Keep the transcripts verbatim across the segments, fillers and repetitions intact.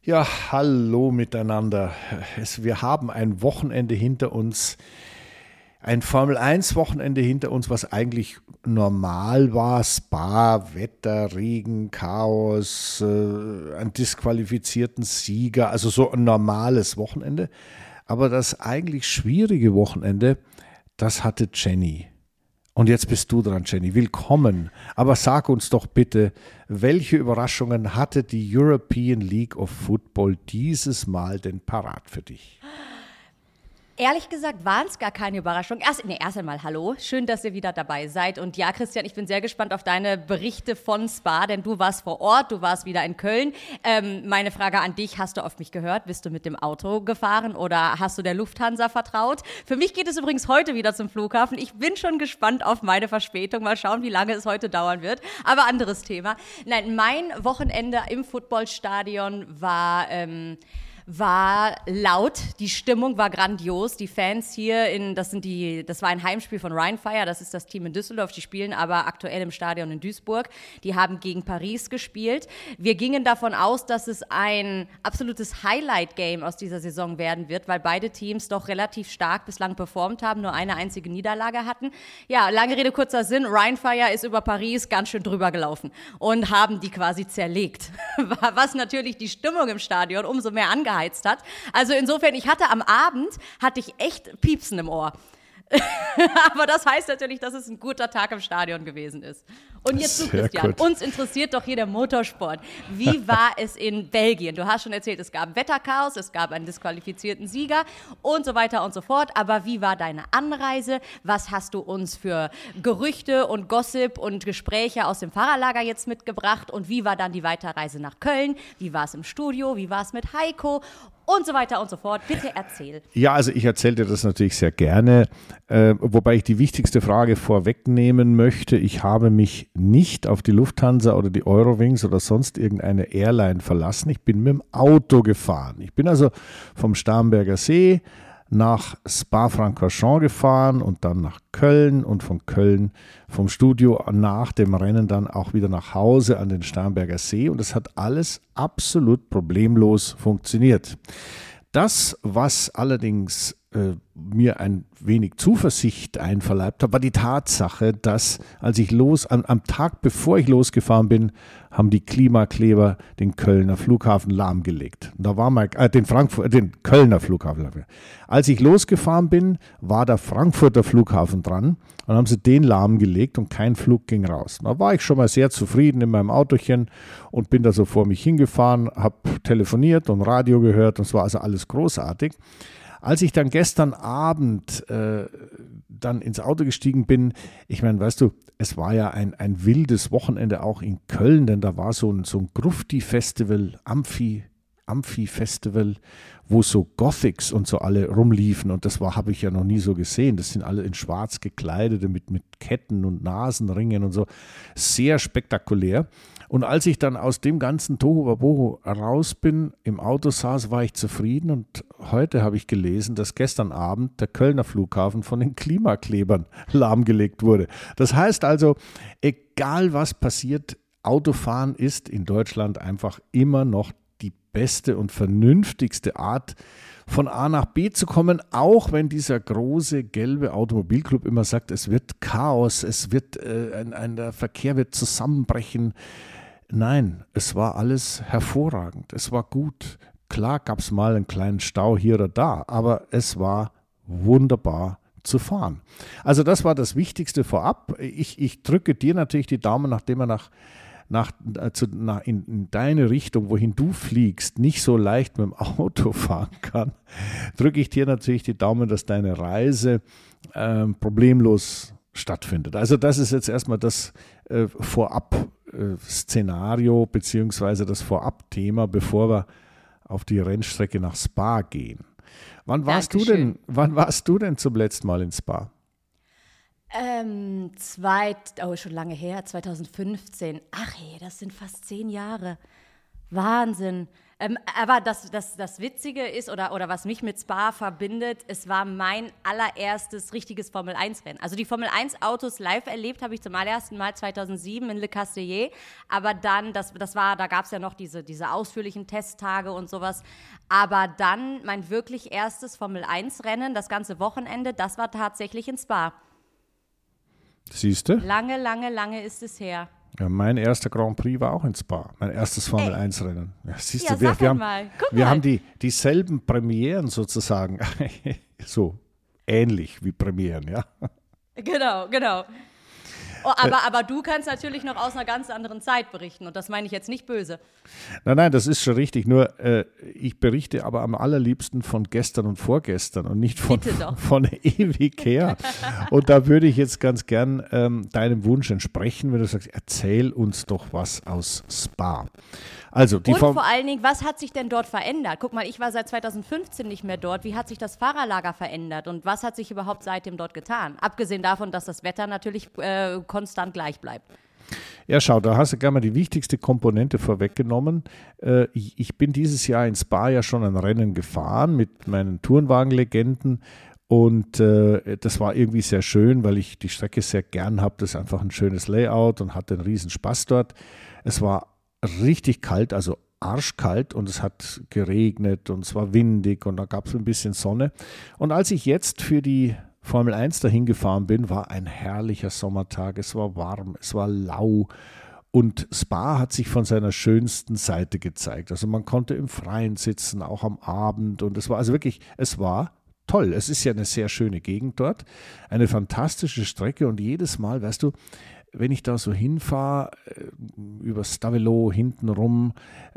Ja, hallo miteinander. Es, wir haben ein Wochenende hinter uns, ein Formel eins Wochenende hinter uns, was eigentlich normal war. Spa, Wetter, Regen, Chaos, äh, einen disqualifizierten Sieger, also so ein normales Wochenende. Aber das eigentlich schwierige Wochenende, das hatte Jenny. Und jetzt bist du dran, Jenny. Willkommen. Aber sag uns doch bitte, welche Überraschungen hatte die European League of Football dieses Mal denn parat für dich? Ehrlich gesagt waren es gar keine Überraschung. Erst, nee, erst einmal hallo, schön, dass ihr wieder dabei seid. Und ja, Christian, ich bin sehr gespannt auf deine Berichte von Spa, denn du warst vor Ort, du warst wieder in Köln. Ähm, meine Frage an dich, hast du auf mich gehört? Bist du mit dem Auto gefahren oder hast du der Lufthansa vertraut? Für mich geht es übrigens heute wieder zum Flughafen. Ich bin schon gespannt auf meine Verspätung. Mal schauen, wie lange es heute dauern wird. Aber anderes Thema. Nein, mein Wochenende im Footballstadion war... Ähm, war laut, die Stimmung war grandios, die Fans hier, in, das sind die, das war ein Heimspiel von Rheinfire, das ist das Team in Düsseldorf, die spielen aber aktuell im Stadion in Duisburg, die haben gegen Paris gespielt. Wir gingen davon aus, dass es ein absolutes Highlight-Game aus dieser Saison werden wird, weil beide Teams doch relativ stark bislang performt haben, nur eine einzige Niederlage hatten. Ja, lange Rede, kurzer Sinn, Rheinfire ist über Paris ganz schön drüber gelaufen und haben die quasi zerlegt, was natürlich die Stimmung im Stadion umso mehr angeheizt hat. Also insofern, ich hatte am Abend, hatte ich echt Piepsen im Ohr. Aber das heißt natürlich, dass es ein guter Tag im Stadion gewesen ist. Und jetzt du, Christian, gut. Uns interessiert doch hier der Motorsport. Wie war es in Belgien? Du hast schon erzählt, es gab Wetterchaos, es gab einen disqualifizierten Sieger und so weiter und so fort. Aber wie war deine Anreise? Was hast du uns für Gerüchte und Gossip und Gespräche aus dem Fahrerlager jetzt mitgebracht? Und wie war dann die Weiterreise nach Köln? Wie war es im Studio? Wie war es mit Heiko? Und so weiter und so fort. Bitte erzähl. Ja, also ich erzähle dir das natürlich sehr gerne, äh, wobei ich die wichtigste Frage vorwegnehmen möchte. Ich habe mich nicht auf die Lufthansa oder die Eurowings oder sonst irgendeine Airline verlassen. Ich bin mit dem Auto gefahren. Ich bin also vom Starnberger See nach Spa-Francorchamps gefahren und dann nach Köln und von Köln vom Studio nach dem Rennen dann auch wieder nach Hause an den Starnberger See und es hat alles absolut problemlos funktioniert. Das, was allerdings äh, mir ein wenig Zuversicht einverleibt hat, war die Tatsache, dass als ich los, am, am Tag bevor ich losgefahren bin, haben die Klimakleber den Kölner Flughafen lahmgelegt. Da war mal, äh, den Frankfurt, den Kölner Flughafen. Als ich losgefahren bin, war der Frankfurter Flughafen dran und haben sie den lahmgelegt und kein Flug ging raus. Da war ich schon mal sehr zufrieden in meinem Autochen und bin da so vor mich hingefahren, habe telefoniert und Radio gehört und es war also alles großartig. Als ich dann gestern Abend äh, dann ins Auto gestiegen bin, ich meine, weißt du, es war ja ein, ein wildes Wochenende auch in Köln, denn da war so ein, so ein Grufti-Festival, Amphi, Amphi-Festival, wo so Gothics und so alle rumliefen und das war, habe ich ja noch nie so gesehen. Das sind alle in schwarz gekleidete mit, mit Ketten und Nasenringen und so. Sehr spektakulär. Und als ich dann aus dem ganzen Tohuwabohu raus bin, im Auto saß, war ich zufrieden und heute habe ich gelesen, dass gestern Abend der Kölner Flughafen von den Klimaklebern lahmgelegt wurde. Das heißt also, egal was passiert, Autofahren ist in Deutschland einfach immer noch die beste und vernünftigste Art, von A nach B zu kommen, auch wenn dieser große gelbe Automobilclub immer sagt, es wird Chaos, es wird äh, ein, ein, der Verkehr wird zusammenbrechen. Nein, es war alles hervorragend, es war gut. Klar gab es mal einen kleinen Stau hier oder da, aber es war wunderbar zu fahren. Also das war das Wichtigste vorab. Ich, ich drücke dir natürlich die Daumen, nachdem er nach Nach, zu, nach in, in deine Richtung, wohin du fliegst, nicht so leicht mit dem Auto fahren kann, drücke ich dir natürlich die Daumen, dass deine Reise äh, problemlos stattfindet. Also das ist jetzt erstmal das äh, Vorab-Szenario äh, beziehungsweise das Vorab-Thema, bevor wir auf die Rennstrecke nach Spa gehen. Wann warst du denn, wann warst du denn zum letzten Mal in Spa? Ähm, zweit, oh, schon lange her, zwanzig fünfzehn. Ach hey, das sind fast zehn Jahre. Wahnsinn. Ähm, aber das, das, das Witzige ist, oder, oder was mich mit Spa verbindet, es war mein allererstes richtiges Formel eins Rennen. Also die Formel eins Autos live erlebt habe ich zum allerersten Mal zweitausendsieben in Le Castellet. Aber dann, das, das war, da gab es ja noch diese, diese ausführlichen Testtage und sowas. Aber dann mein wirklich erstes Formel eins Rennen, das ganze Wochenende, das war tatsächlich in Spa. Siehst du? Lange, lange, lange ist es her. Ja, mein erster Grand Prix war auch in Spa, mein erstes Formel eins Rennen. Ja, siehst Ja, du, wir, sag wir, haben, mal. Guck wir mal. haben die, dieselben Premieren sozusagen, so ähnlich wie Premieren, ja. Genau, genau. Oh, aber, aber du kannst natürlich noch aus einer ganz anderen Zeit berichten und das meine ich jetzt nicht böse. Nein, nein, das ist schon richtig. Nur äh, ich berichte aber am allerliebsten von gestern und vorgestern und nicht von, von ewig her. Und da würde ich jetzt ganz gern ähm, deinem Wunsch entsprechen, wenn du sagst, erzähl uns doch was aus Spa. Also, die und Form- vor allen Dingen, was hat sich denn dort verändert? Guck mal, ich war seit zweitausendfünfzehn nicht mehr dort. Wie hat sich das Fahrerlager verändert und was hat sich überhaupt seitdem dort getan? Abgesehen davon, dass das Wetter natürlich äh, konstant gleich bleibt. Ja, schau, da hast du gleich mal die wichtigste Komponente vorweggenommen. Äh, ich, ich bin dieses Jahr in Spa ja schon ein Rennen gefahren mit meinen Tourenwagenlegenden. Und äh, das war irgendwie sehr schön, weil ich die Strecke sehr gern habe. Das ist einfach ein schönes Layout und hatte einen riesen Spaß dort. Es war richtig kalt, also arschkalt und es hat geregnet und es war windig und da gab es ein bisschen Sonne. Und als ich jetzt für die Formel eins dahin gefahren bin, war ein herrlicher Sommertag. Es war warm, es war lau und Spa hat sich von seiner schönsten Seite gezeigt. Also man konnte im Freien sitzen, auch am Abend und es war also wirklich, es war toll. Es ist ja eine sehr schöne Gegend dort, eine fantastische Strecke und jedes Mal, weißt du, wenn ich da so hinfahre, über Stavelot hinten rum,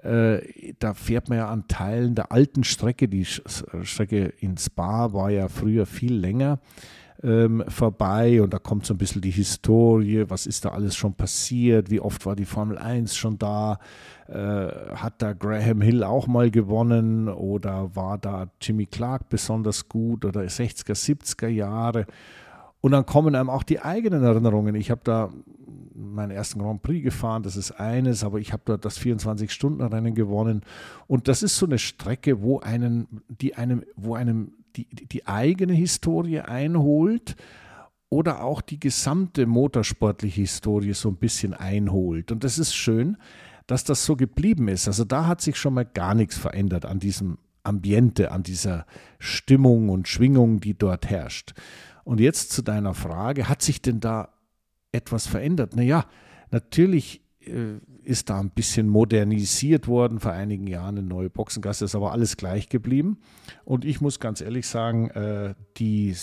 äh, da fährt man ja an Teilen der alten Strecke, die Strecke in Spa war ja früher viel länger, ähm, vorbei und da kommt so ein bisschen die Historie, was ist da alles schon passiert, wie oft war die Formel eins schon da, äh, hat da Graham Hill auch mal gewonnen oder war da Jimmy Clark besonders gut oder sechziger, siebziger Jahre. Und dann kommen einem auch die eigenen Erinnerungen. Ich habe da meinen ersten Grand Prix gefahren, das ist eines, aber ich habe dort das vierundzwanzig-Stunden-Rennen gewonnen. Und das ist so eine Strecke, wo einen, die einem, wo einem die, die eigene Historie einholt oder auch die gesamte motorsportliche Historie so ein bisschen einholt. Und das ist schön, dass das so geblieben ist. Also da hat sich schon mal gar nichts verändert an diesem Ambiente, an dieser Stimmung und Schwingung, die dort herrscht. Und jetzt zu deiner Frage, hat sich denn da etwas verändert? Naja, natürlich äh, ist da ein bisschen modernisiert worden, vor einigen Jahren eine neue Boxengasse, ist aber alles gleich geblieben. Und ich muss ganz ehrlich sagen, äh, die,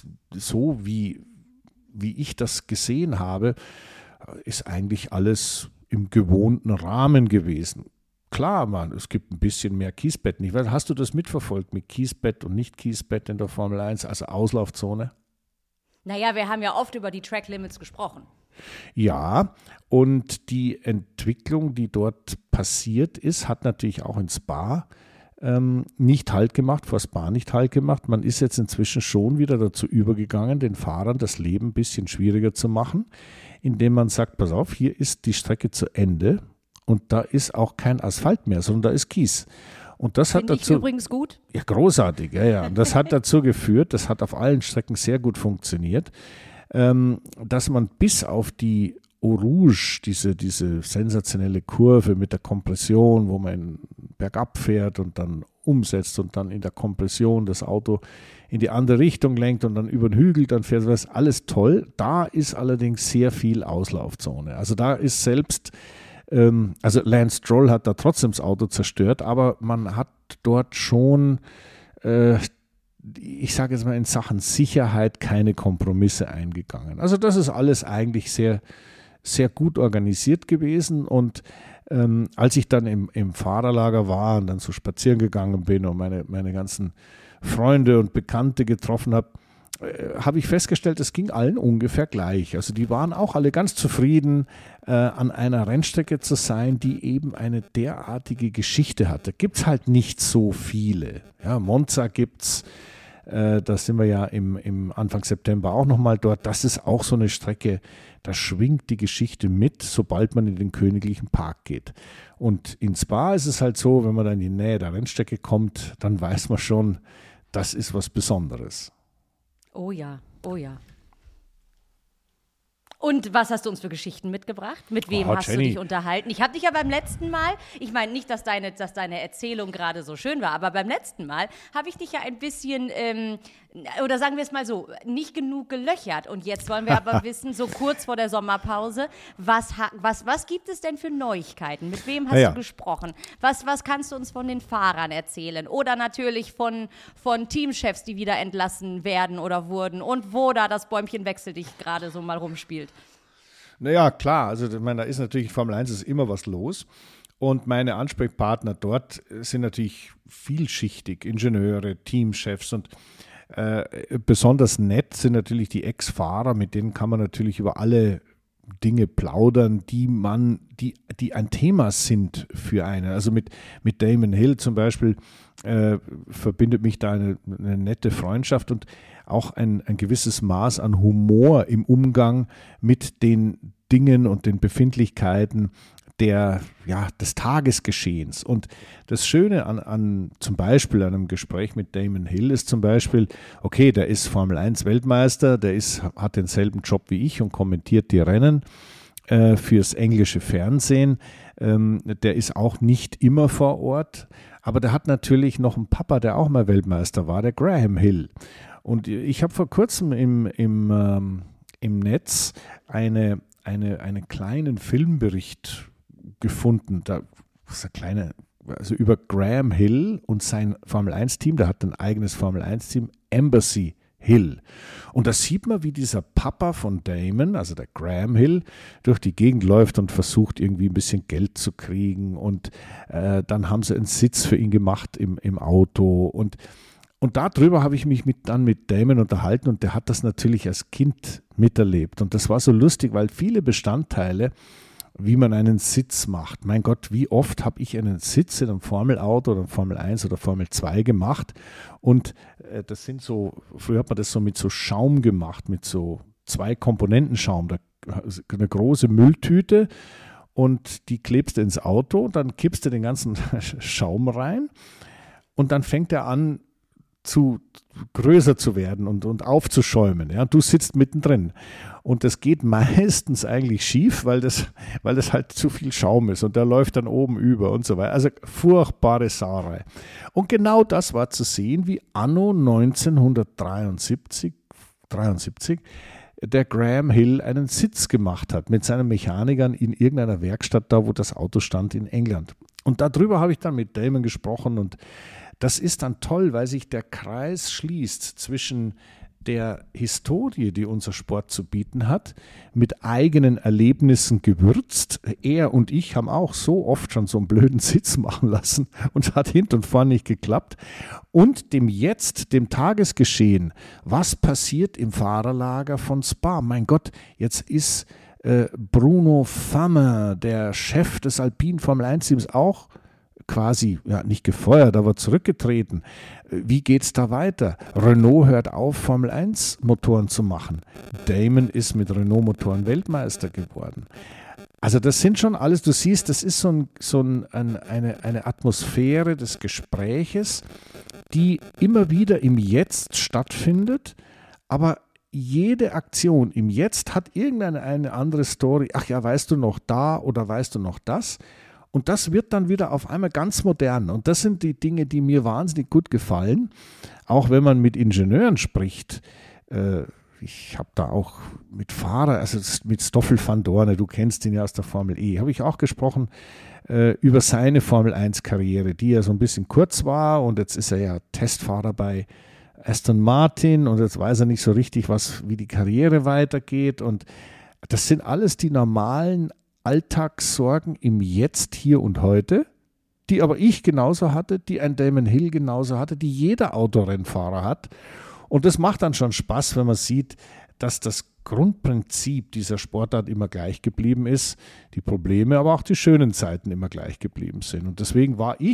so wie, wie ich das gesehen habe, ist eigentlich alles im gewohnten Rahmen gewesen. Klar, Mann, es gibt ein bisschen mehr Kiesbetten. Ich weiß, hast du das mitverfolgt mit Kiesbett und Nicht-Kiesbett in der Formel eins, also Auslaufzone? Naja, wir haben ja oft über die Track Limits gesprochen. Ja, und die Entwicklung, die dort passiert ist, hat natürlich auch in Spa ähm, nicht Halt gemacht, vor Spa nicht Halt gemacht. Man ist jetzt inzwischen schon wieder dazu übergegangen, den Fahrern das Leben ein bisschen schwieriger zu machen, indem man sagt, pass auf, hier ist die Strecke zu Ende und da ist auch kein Asphalt mehr, sondern da ist Kies. Und das hat dazu, ich übrigens gut. Ja, großartig, ja, ja. Und das hat dazu geführt, das hat auf allen Strecken sehr gut funktioniert, ähm, dass man bis auf die Eau Rouge, diese, diese sensationelle Kurve mit der Kompression, wo man bergab fährt und dann umsetzt und dann in der Kompression das Auto in die andere Richtung lenkt und dann über den Hügel dann fährt, das ist alles toll. Da ist allerdings sehr viel Auslaufzone. Also da ist selbst Also Lance Stroll hat da trotzdem das Auto zerstört, aber man hat dort schon, äh, ich sage jetzt mal in Sachen Sicherheit, keine Kompromisse eingegangen. Also das ist alles eigentlich sehr, sehr gut organisiert gewesen und ähm, als ich dann im, im Fahrerlager war und dann so spazieren gegangen bin und meine, meine ganzen Freunde und Bekannte getroffen habe, habe ich festgestellt, es ging allen ungefähr gleich. Also die waren auch alle ganz zufrieden, äh, an einer Rennstrecke zu sein, die eben eine derartige Geschichte hat. Da gibt es halt nicht so viele. Ja, Monza gibt es, Äh, da sind wir ja im, im Anfang September auch nochmal dort. Das ist auch so eine Strecke, da schwingt die Geschichte mit, sobald man in den Königlichen Park geht. Und in Spa ist es halt so, wenn man dann in die Nähe der Rennstrecke kommt, dann weiß man schon, das ist was Besonderes. Oh ja, oh ja. Und was hast du uns für Geschichten mitgebracht? Mit wem Oh, hast Jenny. du dich unterhalten? Ich habe dich ja beim letzten Mal, ich meine nicht, dass deine, dass deine Erzählung gerade so schön war, aber beim letzten Mal habe ich dich ja ein bisschen, ähm, oder sagen wir es mal so, nicht genug gelöchert. Und jetzt wollen wir aber wissen, so kurz vor der Sommerpause, was, ha- was, was gibt es denn für Neuigkeiten? Mit wem hast Ja. du gesprochen? Was, was kannst du uns von den Fahrern erzählen? Oder natürlich von, von Teamchefs, die wieder entlassen werden oder wurden und wo da das Bäumchen Wechsel dich gerade so mal rumspielt. Naja, klar, also ich meine, da ist natürlich, Formel eins ist immer was los. Und meine Ansprechpartner dort sind natürlich vielschichtig, Ingenieure, Teamchefs und äh, besonders nett sind natürlich die Ex-Fahrer, mit denen kann man natürlich über alle Dinge plaudern, die man, die, die ein Thema sind für einen. Also mit, mit Damon Hill zum Beispiel äh, verbindet mich da eine, eine nette Freundschaft und auch ein, ein gewisses Maß an Humor im Umgang mit den Dingen und den Befindlichkeiten der, ja, des Tagesgeschehens. Und das Schöne an, an zum Beispiel einem Gespräch mit Damon Hill ist zum Beispiel, okay, der ist Formel eins Weltmeister, der ist, hat denselben Job wie ich und kommentiert die Rennen äh, fürs englische Fernsehen. Ähm, der ist auch nicht immer vor Ort, aber der hat natürlich noch einen Papa, der auch mal Weltmeister war, der Graham Hill. Und ich habe vor kurzem im, im, ähm, im Netz eine, eine, einen kleinen Filmbericht gefunden, da ist ein kleiner, also über Graham Hill und sein Formel eins Team, der hat ein eigenes Formel eins Team, Embassy Hill. Und da sieht man, wie dieser Papa von Damon, also der Graham Hill, durch die Gegend läuft und versucht, irgendwie ein bisschen Geld zu kriegen. Und äh, dann haben sie einen Sitz für ihn gemacht im, im Auto. Und Und darüber habe ich mich mit, dann mit Damon unterhalten und der hat das natürlich als Kind miterlebt. Und das war so lustig, weil viele Bestandteile, wie man einen Sitz macht, mein Gott, wie oft habe ich einen Sitz in einem Formel-Auto oder einem Formel eins oder Formel zwei gemacht und äh, das sind so, früher hat man das so mit so Schaum gemacht, mit so zwei Komponenten Schaum, da, eine große Mülltüte und die klebst du ins Auto, dann kippst du den ganzen Schaum rein und dann fängt er an, zu größer zu werden und, und aufzuschäumen. Ja? Du sitzt mittendrin. Und das geht meistens eigentlich schief, weil das, weil das halt zu viel Schaum ist und der läuft dann oben über und so weiter. Also furchtbare Sauerei. Und genau das war zu sehen, wie anno neunzehnhundertdreiundsiebzig dreiundsiebzig, der Graham Hill einen Sitz gemacht hat mit seinen Mechanikern in irgendeiner Werkstatt, da wo das Auto stand in England. Und darüber habe ich dann mit Damon gesprochen und das ist dann toll, weil sich der Kreis schließt zwischen der Historie, die unser Sport zu bieten hat, mit eigenen Erlebnissen gewürzt. Er und ich haben auch so oft schon so einen blöden Sitz machen lassen und es hat hinten und vorne nicht geklappt. Und dem Jetzt, dem Tagesgeschehen, was passiert im Fahrerlager von Spa? Mein Gott, jetzt ist äh, Bruno Fammer, der Chef des Alpine Formel eins Teams, auch quasi, ja, nicht gefeuert, aber zurückgetreten. Wie geht es da weiter? Renault hört auf, Formel eins Motoren zu machen. Damon ist mit Renault Motoren Weltmeister geworden. Also das sind schon alles, du siehst, das ist so, ein, so ein, eine, eine Atmosphäre des Gespräches, die immer wieder im Jetzt stattfindet, aber jede Aktion im Jetzt hat irgendeine eine andere Story. Ach ja, weißt du noch da oder weißt du noch das? Und das wird dann wieder auf einmal ganz modern. Und das sind die Dinge, die mir wahnsinnig gut gefallen. Auch wenn man mit Ingenieuren spricht. Äh, ich habe da auch mit Fahrer, also mit Stoffel van Dorne, du kennst ihn ja aus der Formel E, habe ich auch gesprochen äh, über seine Formel eins Karriere, die ja so ein bisschen kurz war. Und jetzt ist er ja Testfahrer bei Aston Martin und jetzt weiß er nicht so richtig, was, wie die Karriere weitergeht. Und das sind alles die normalen Alltagssorgen im Jetzt, hier und heute, die aber ich genauso hatte, die ein Damon Hill genauso hatte, die jeder Autorennfahrer hat. Und das macht dann schon Spaß, wenn man sieht, dass das Grundprinzip dieser Sportart immer gleich geblieben ist, die Probleme, aber auch die schönen Zeiten immer gleich geblieben sind. Und deswegen war ich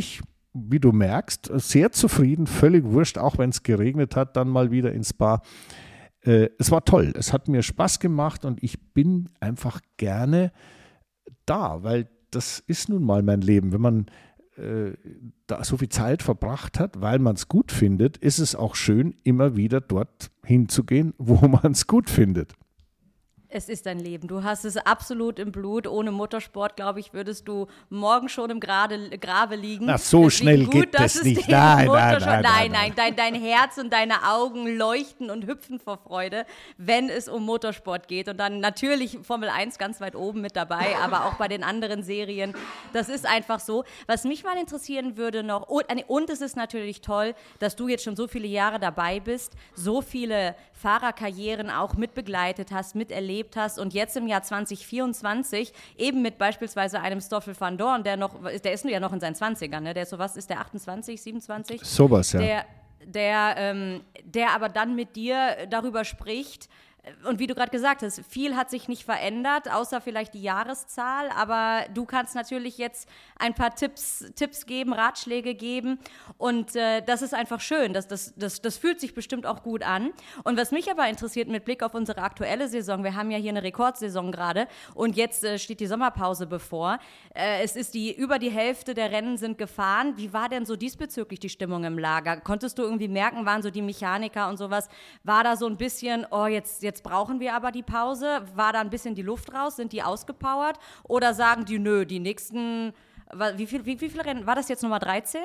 wie du merkst, sehr zufrieden, völlig wurscht, auch wenn es geregnet hat, dann mal wieder ins Spa. Äh, es war toll, es hat mir Spaß gemacht und ich bin einfach gerne da, weil das ist nun mal mein Leben. Wenn man äh, da so viel Zeit verbracht hat, weil man es gut findet, ist es auch schön, immer wieder dort hinzugehen, wo man es gut findet. Es ist dein Leben. Du hast es absolut im Blut. Ohne Motorsport, glaube ich, würdest du morgen schon im Grade, Grabe liegen. Ach, so Deswegen schnell gut, geht dass das es nicht. den Nein, nein, Motorsport- nein, nein, nein, nein. Dein, dein Herz und deine Augen leuchten und hüpfen vor Freude, wenn es um Motorsport geht. Und dann natürlich Formel eins ganz weit oben mit dabei, aber auch bei den anderen Serien. Das ist einfach so. Was mich mal interessieren würde noch, und, und es ist natürlich toll, dass du jetzt schon so viele Jahre dabei bist, so viele Fahrerkarrieren auch mitbegleitet hast, miterlebt hast und jetzt im Jahr zwanzig vierundzwanzig eben mit beispielsweise einem Stoffel van Dorn, der noch, der ist ja noch in seinen zwanzigern, ne? Der ist so, was ist der, achtundzwanzig, siebenundzwanzig? Sowas, ja. Der, der, ähm, der aber dann mit dir darüber spricht. Und wie du gerade gesagt hast, viel hat sich nicht verändert, außer vielleicht die Jahreszahl, aber du kannst natürlich jetzt ein paar Tipps, Tipps geben, Ratschläge geben und äh, das ist einfach schön, das, das, das, das fühlt sich bestimmt auch gut an. Und was mich aber interessiert mit Blick auf unsere aktuelle Saison, wir haben ja hier eine Rekordsaison gerade und jetzt äh, steht die Sommerpause bevor, äh, es ist die, über die Hälfte der Rennen sind gefahren. Wie war denn so diesbezüglich die Stimmung im Lager? Konntest du irgendwie merken, waren so die Mechaniker und sowas, war da so ein bisschen, oh jetzt, jetzt Jetzt brauchen wir aber die Pause. War da ein bisschen die Luft raus? Sind die ausgepowert? Oder sagen die, nö, die nächsten, wie, viel, wie, wie viele Rennen? War das jetzt Nummer dreizehn?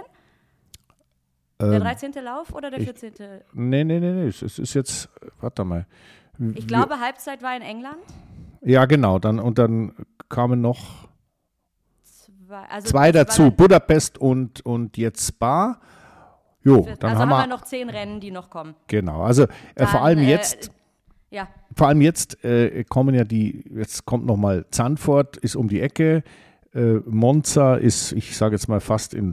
Ähm, der dreizehnte Lauf oder der vierzehnte? Ich, nee, nee, nee, nee. Es ist jetzt, warte mal. Ich glaube, wir, Halbzeit war in England. Ja, genau. Dann, und dann kamen noch zwei, also zwei dazu. Budapest und, und jetzt Spa. Jo, dann also haben wir, wir noch zehn Rennen, die noch kommen. Genau. Also dann, vor allem jetzt. Äh, Ja. Vor allem jetzt äh, kommen ja die, jetzt kommt nochmal Zandvoort, ist um die Ecke, äh, Monza ist, ich sage jetzt mal fast in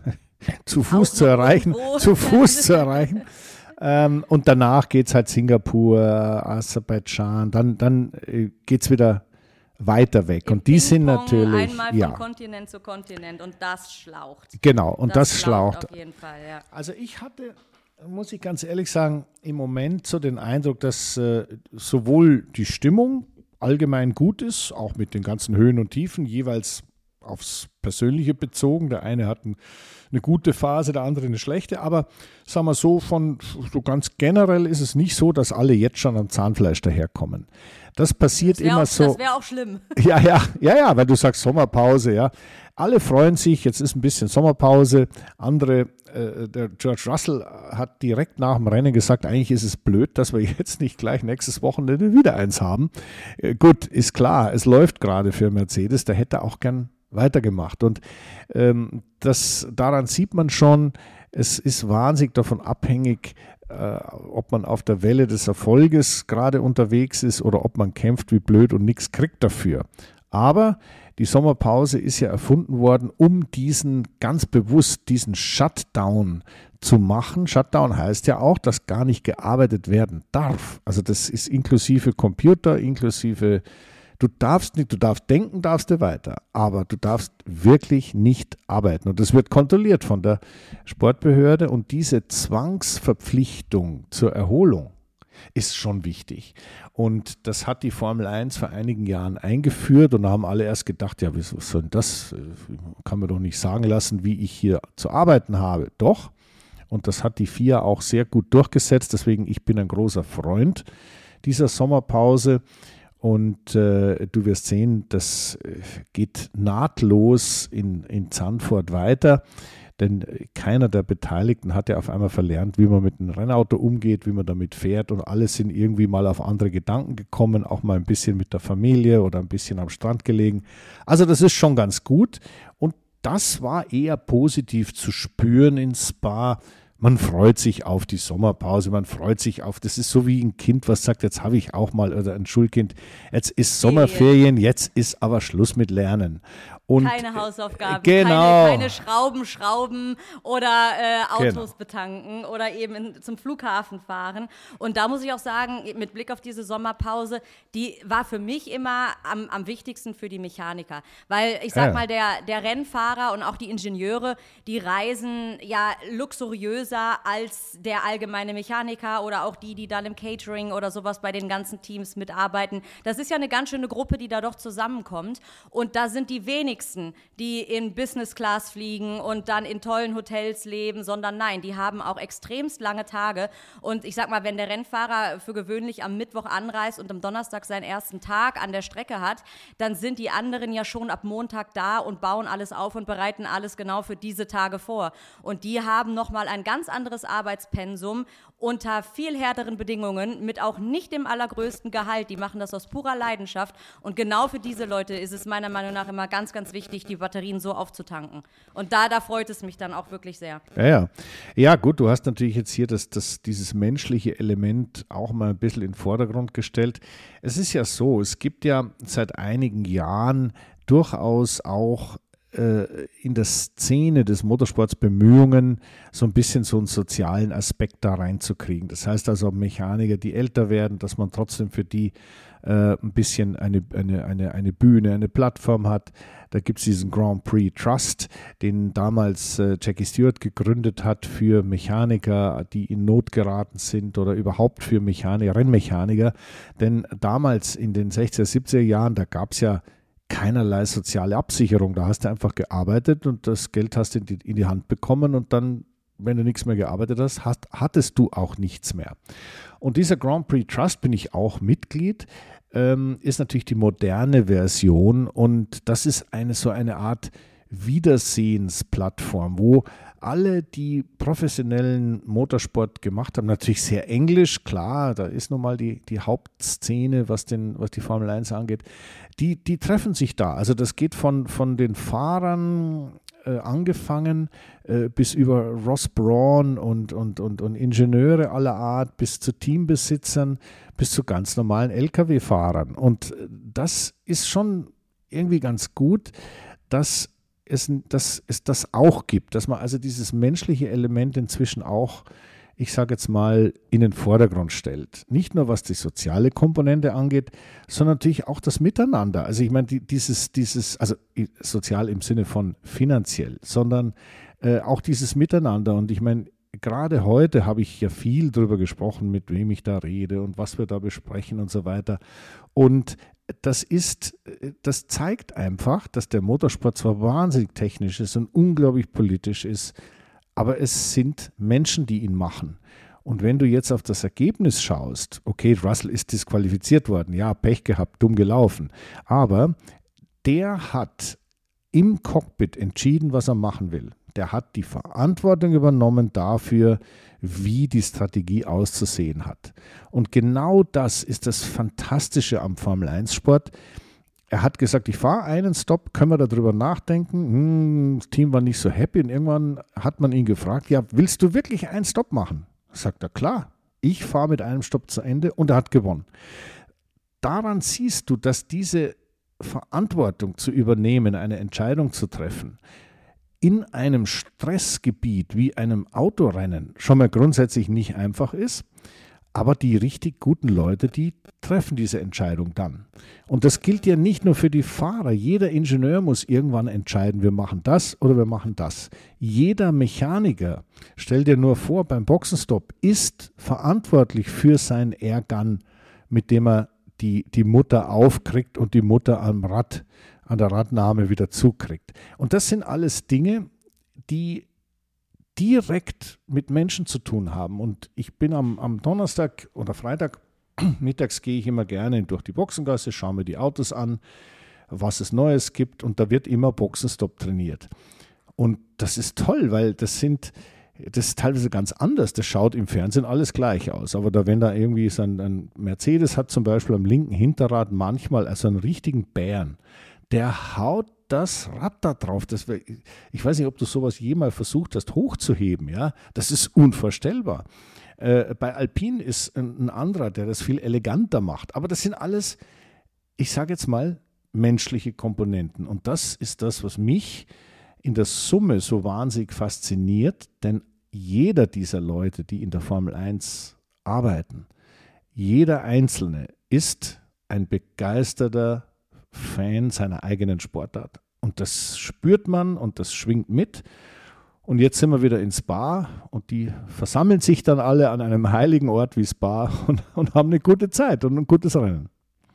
zu Fuß zu erreichen, zu Fuß zu erreichen. Ähm, und danach geht es halt Singapur, Aserbaidschan, dann, dann äh, geht es wieder weiter weg. Im und die sind Ping-Pong natürlich. Einmal ja. von Kontinent zu Kontinent und das schlaucht. Genau, und das, das schlaucht. schlaucht. Auf jeden Fall, ja. Also ich hatte, muss ich ganz ehrlich sagen, im Moment so den Eindruck, dass äh, sowohl die Stimmung allgemein gut ist, auch mit den ganzen Höhen und Tiefen, jeweils aufs Persönliche bezogen. Der eine hat ein, eine gute Phase, der andere eine schlechte. Aber sagen wir so, von so ganz generell ist es nicht so, dass alle jetzt schon am Zahnfleisch daherkommen. Das passiert das immer auch, so. Das wäre auch schlimm. Ja, ja, ja, ja, weil du sagst Sommerpause, ja. Alle freuen sich, jetzt ist ein bisschen Sommerpause. Andere, äh, der George Russell hat direkt nach dem Rennen gesagt, eigentlich ist es blöd, dass wir jetzt nicht gleich nächstes Wochenende wieder eins haben. Äh, gut, ist klar, es läuft gerade für Mercedes, der hätte auch gern weitergemacht. Und ähm, das, daran sieht man schon, es ist wahnsinnig davon abhängig, äh, ob man auf der Welle des Erfolges gerade unterwegs ist oder ob man kämpft wie blöd und nichts kriegt dafür. Aber die Sommerpause ist ja erfunden worden, um diesen ganz bewusst, diesen Shutdown zu machen. Shutdown heißt ja auch, dass gar nicht gearbeitet werden darf. Also das ist inklusive Computer, inklusive, du darfst nicht, du darfst denken, darfst du weiter, aber du darfst wirklich nicht arbeiten. Und das wird kontrolliert von der Sportbehörde und diese Zwangsverpflichtung zur Erholung ist schon wichtig. Und das hat die Formel eins vor einigen Jahren eingeführt und da haben alle erst gedacht, ja, was soll denn das? Kann man doch nicht sagen lassen, wie ich hier zu arbeiten habe. Doch, und das hat die F I A auch sehr gut durchgesetzt, deswegen ich bin ein großer Freund dieser Sommerpause und äh, du wirst sehen, das geht nahtlos in, in Zandvoort weiter. Denn keiner der Beteiligten hat ja auf einmal verlernt, wie man mit einem Rennauto umgeht, wie man damit fährt und alle sind irgendwie mal auf andere Gedanken gekommen, auch mal ein bisschen mit der Familie oder ein bisschen am Strand gelegen. Also das ist schon ganz gut und das war eher positiv zu spüren in Spa. Man freut sich auf die Sommerpause, man freut sich auf, das ist so wie ein Kind, was sagt, jetzt habe ich auch mal, oder ein Schulkind, jetzt ist Sommerferien, jetzt ist aber Schluss mit Lernen. Und keine Hausaufgaben, genau. keine, keine Schrauben schrauben oder äh, Autos genau. betanken oder eben in, zum Flughafen fahren. Und da muss ich auch sagen, mit Blick auf diese Sommerpause, die war für mich immer am, am wichtigsten für die Mechaniker. Weil ich sag ja. mal, der, der Rennfahrer und auch die Ingenieure, die reisen ja luxuriöser als der allgemeine Mechaniker oder auch die, die dann im Catering oder sowas bei den ganzen Teams mitarbeiten. Das ist ja eine ganz schöne Gruppe, die da doch zusammenkommt. Und da sind die wenigsten, die in Business Class fliegen und dann in tollen Hotels leben, sondern nein, die haben auch extremst lange Tage. Und ich sag mal, wenn der Rennfahrer für gewöhnlich am Mittwoch anreist und am Donnerstag seinen ersten Tag an der Strecke hat, dann sind die anderen ja schon ab Montag da und bauen alles auf und bereiten alles genau für diese Tage vor. Und die haben nochmal ein ganz anderes Arbeitspensum unter viel härteren Bedingungen mit auch nicht dem allergrößten Gehalt. Die machen das aus purer Leidenschaft. Und genau für diese Leute ist es meiner Meinung nach immer ganz, ganz wichtig, die Batterien so aufzutanken. Und da, da freut es mich dann auch wirklich sehr. Ja, ja. Ja, gut, du hast natürlich jetzt hier das, das, dieses menschliche Element auch mal ein bisschen in den Vordergrund gestellt. Es ist ja so, es gibt ja seit einigen Jahren durchaus auch in der Szene des Motorsports Bemühungen, so ein bisschen so einen sozialen Aspekt da reinzukriegen. Das heißt also Mechaniker, die älter werden, dass man trotzdem für die äh, ein bisschen eine, eine, eine, eine Bühne, eine Plattform hat. Da gibt es diesen Grand Prix Trust, den damals äh, Jackie Stewart gegründet hat für Mechaniker, die in Not geraten sind oder überhaupt für Mechaniker, Rennmechaniker. Denn damals in den sechziger, siebziger Jahren, da gab es ja keinerlei soziale Absicherung. Da hast du einfach gearbeitet und das Geld hast du in die, in die Hand bekommen und dann, wenn du nichts mehr gearbeitet hast, hast, hattest du auch nichts mehr. Und dieser Grand Prix Trust, bin ich auch Mitglied, ähm, ist natürlich die moderne Version und das ist eine so eine Art Wiedersehensplattform, wo alle, die professionellen Motorsport gemacht haben, natürlich sehr englisch, klar, da ist nun mal die, die Hauptszene, was, den, was die Formel eins angeht, die, die treffen sich da. Also das geht von, von den Fahrern äh, angefangen äh, bis über Ross Brawn und, und, und, und Ingenieure aller Art, bis zu Teambesitzern, bis zu ganz normalen L K W-Fahrern. Und das ist schon irgendwie ganz gut, dass Es, dass es das auch gibt, dass man also dieses menschliche Element inzwischen auch, ich sage jetzt mal, in den Vordergrund stellt. Nicht nur was die soziale Komponente angeht, sondern natürlich auch das Miteinander. Also ich meine, die, dieses, dieses, also sozial im Sinne von finanziell, sondern äh, auch dieses Miteinander. Und ich meine, gerade heute habe ich ja viel darüber gesprochen, mit wem ich da rede und was wir da besprechen und so weiter. Und das ist, das zeigt einfach, dass der Motorsport zwar wahnsinnig technisch ist und unglaublich politisch ist, aber es sind Menschen, die ihn machen. Und wenn du jetzt auf das Ergebnis schaust, okay, Russell ist disqualifiziert worden, ja, Pech gehabt, dumm gelaufen, aber der hat im Cockpit entschieden, was er machen will. Der hat die Verantwortung übernommen dafür, wie die Strategie auszusehen hat. Und genau das ist das Fantastische am Formel eins Sport. Er hat gesagt, ich fahre einen Stopp, können wir darüber nachdenken? Hm, das Team war nicht so happy und irgendwann hat man ihn gefragt, ja, willst du wirklich einen Stopp machen? Sagt er, klar, ich fahre mit einem Stopp zu Ende und er hat gewonnen. Daran siehst du, dass diese Verantwortung zu übernehmen, eine Entscheidung zu treffen, in einem Stressgebiet wie einem Autorennen schon mal grundsätzlich nicht einfach ist, aber die richtig guten Leute, die treffen diese Entscheidung dann. Und das gilt ja nicht nur für die Fahrer. Jeder Ingenieur muss irgendwann entscheiden, wir machen das oder wir machen das. Jeder Mechaniker, stell dir nur vor, beim Boxenstopp ist verantwortlich für sein Airgun, mit dem er die, die Mutter aufkriegt und die Mutter am Rad an der Radnahme wieder zukriegt. Und das sind alles Dinge, die direkt mit Menschen zu tun haben. Und ich bin am, am Donnerstag oder Freitag, mittags gehe ich immer gerne durch die Boxengasse, schaue mir die Autos an, was es Neues gibt und da wird immer Boxenstopp trainiert. Und das ist toll, weil das sind, das ist teilweise ganz anders. Das schaut im Fernsehen alles gleich aus. Aber da, wenn da irgendwie so ein, ein Mercedes hat zum Beispiel am linken Hinterrad manchmal also einen richtigen Bären, der haut das Rad da drauf. Das wär, ich weiß nicht, ob du sowas jemals versucht hast, hochzuheben. Ja? Das ist unvorstellbar. Äh, bei Alpine ist ein, ein anderer, der das viel eleganter macht. Aber das sind alles, ich sage jetzt mal, menschliche Komponenten. Und das ist das, was mich in der Summe so wahnsinnig fasziniert, denn jeder dieser Leute, die in der Formel eins arbeiten, jeder Einzelne ist ein begeisterter Fan seiner eigenen Sportart. Und das spürt man und das schwingt mit. Und jetzt sind wir wieder in Spa und die versammeln sich dann alle an einem heiligen Ort wie Spa und, und haben eine gute Zeit und ein gutes Rennen.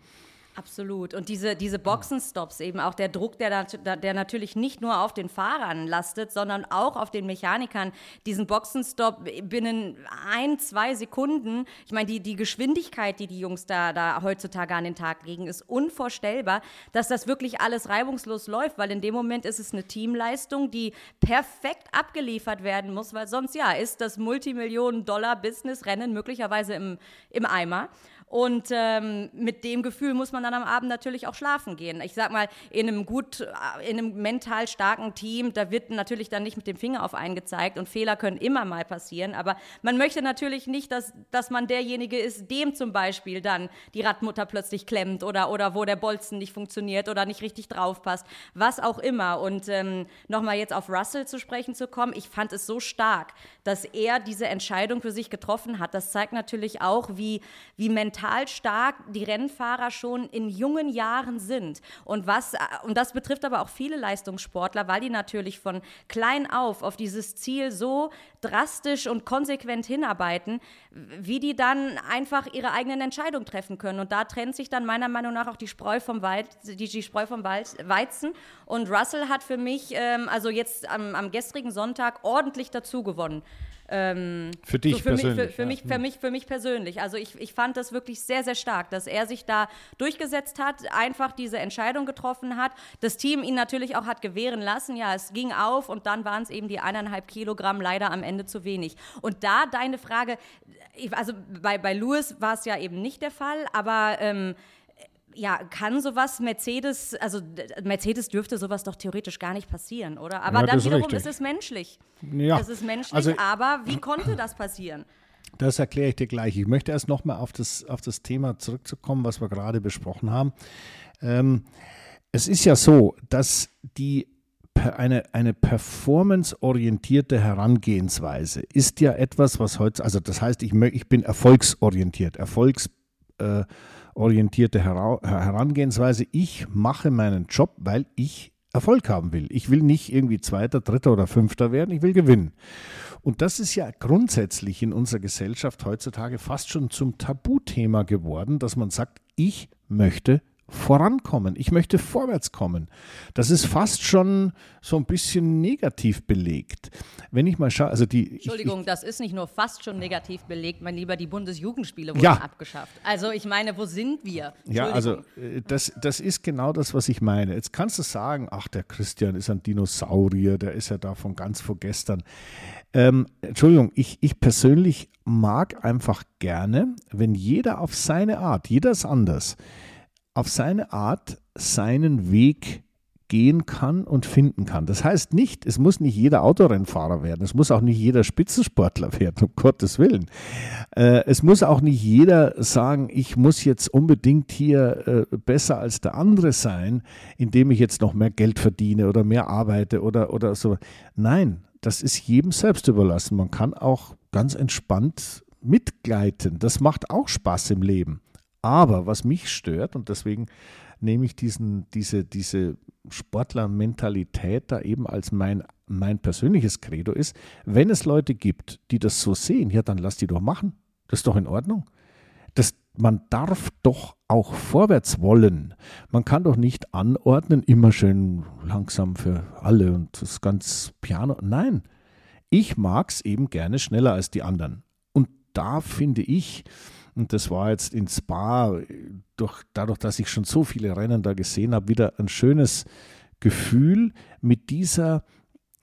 Absolut. Und diese, diese Boxenstops eben auch der Druck, der, da, der natürlich nicht nur auf den Fahrern lastet, sondern auch auf den Mechanikern. Diesen Boxenstopp binnen ein, zwei Sekunden. Ich meine, die, die Geschwindigkeit, die die Jungs da, da heutzutage an den Tag legen, ist unvorstellbar, dass das wirklich alles reibungslos läuft, weil in dem Moment ist es eine Teamleistung, die perfekt abgeliefert werden muss, weil sonst ja ist das Multimillionen-Dollar-Business-Rennen möglicherweise im, im Eimer. Und ähm, mit dem Gefühl muss man dann am Abend natürlich auch schlafen gehen. Ich sag mal, in einem gut, in einem mental starken Team, da wird natürlich dann nicht mit dem Finger auf einen gezeigt und Fehler können immer mal passieren. Aber man möchte natürlich nicht, dass, dass man derjenige ist, dem zum Beispiel dann die Radmutter plötzlich klemmt oder, oder wo der Bolzen nicht funktioniert oder nicht richtig draufpasst, was auch immer. Und ähm, nochmal jetzt auf Russell zu sprechen zu kommen, ich fand es so stark, dass er diese Entscheidung für sich getroffen hat. Das zeigt natürlich auch, wie, wie mental stark die Rennfahrer schon in jungen Jahren sind. Und, was, und das betrifft aber auch viele Leistungssportler, weil die natürlich von klein auf auf dieses Ziel so drastisch und konsequent hinarbeiten, wie die dann einfach ihre eigenen Entscheidungen treffen können. Und da trennt sich dann meiner Meinung nach auch die Spreu vom, Wald, die, die Spreu vom Wald, Weizen. Und Russell hat für mich, ähm, also jetzt am, am gestrigen Sonntag, ordentlich dazu gewonnen. Ähm, für dich so für persönlich? Mich, für, für, ja. mich, für, mich, für mich persönlich. Also ich, ich fand das wirklich sehr, sehr stark, dass er sich da durchgesetzt hat, einfach diese Entscheidung getroffen hat, das Team ihn natürlich auch hat gewähren lassen. Ja, es ging auf und dann waren es eben die eineinhalb Kilogramm leider am Ende zu wenig. Und da deine Frage, also bei, bei Lewis war es ja eben nicht der Fall, aber ähm, ja, kann sowas Mercedes, also Mercedes dürfte sowas doch theoretisch gar nicht passieren, oder? Aber ja, dann wiederum richtig. ist es menschlich. Ja. Es ist menschlich, also, aber wie konnte das passieren? Das erkläre ich dir gleich. Ich möchte erst nochmal auf das, auf das Thema zurückzukommen, was wir gerade besprochen haben. Ähm, es ist ja so, dass die eine, eine performanceorientierte Herangehensweise ist ja etwas, was heute, also das heißt, ich, ich bin erfolgsorientiert, erfolgsorientierte äh, Herangehensweise. Ich mache meinen Job, weil ich Erfolg haben will. Ich will nicht irgendwie Zweiter, Dritter oder Fünfter werden, ich will gewinnen. Und das ist ja grundsätzlich in unserer Gesellschaft heutzutage fast schon zum Tabuthema geworden, dass man sagt, ich möchte vorankommen, ich möchte vorwärts kommen. Das ist fast schon so ein bisschen negativ belegt. Wenn ich mal schaue, also die... Entschuldigung, ich, ich, das ist nicht nur fast schon negativ belegt, mein Lieber, die Bundesjugendspiele wurden ja. abgeschafft. Also ich meine, wo sind wir? Ja, also das, das ist genau das, was ich meine. Jetzt kannst du sagen, ach, der Christian ist ein Dinosaurier, der ist ja da von ganz vor gestern. Ähm, Entschuldigung, ich, ich persönlich mag einfach gerne, wenn jeder auf seine Art, jeder ist anders, auf seine Art seinen Weg gehen kann und finden kann. Das heißt nicht, es muss nicht jeder Autorennfahrer werden, es muss auch nicht jeder Spitzensportler werden, um Gottes Willen. Äh, es muss auch nicht jeder sagen, ich muss jetzt unbedingt hier äh, besser als der andere sein, indem ich jetzt noch mehr Geld verdiene oder mehr arbeite oder, oder so. Nein, das ist jedem selbst überlassen. Man kann auch ganz entspannt mitgleiten. Das macht auch Spaß im Leben. Aber was mich stört, und deswegen nehme ich diesen, diese, diese Sportlermentalität da eben als mein, mein persönliches Credo ist, wenn es Leute gibt, die das so sehen, ja, dann lass die doch machen. Das ist doch in Ordnung. Das, man darf doch auch vorwärts wollen. Man kann doch nicht anordnen, immer schön langsam für alle und das ganz piano. Nein, ich mag es eben gerne schneller als die anderen. Und da finde ich, und das war jetzt in Spa, durch, dadurch, dass ich schon so viele Rennen da gesehen habe, wieder ein schönes Gefühl, mit dieser